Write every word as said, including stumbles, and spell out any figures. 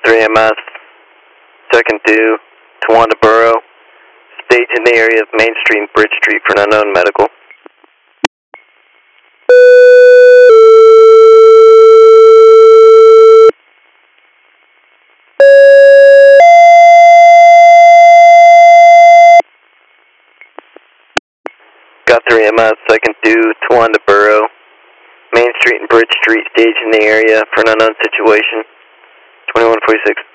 three M S, second due, Towanda Borough, stage in the area of Main Street and Bridge Street for an unknown medical. Got three M S, second due, Towanda Borough, Main Street and Bridge Street, stage in the area for an unknown situation, twenty-one forty-six.